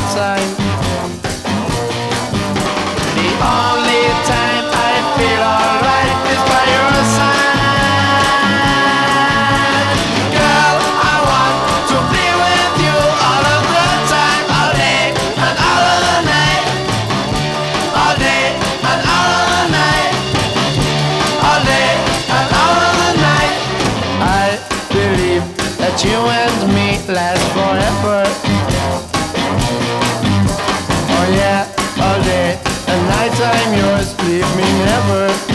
time. The only time I feel alright is by your side. Girl, I want to be with you all of the time, all day and all of the night. All day and all of the night. All day and all of the night. I believe that you and me last forever. Oh yeah, all day and night I'm yours, leave me never.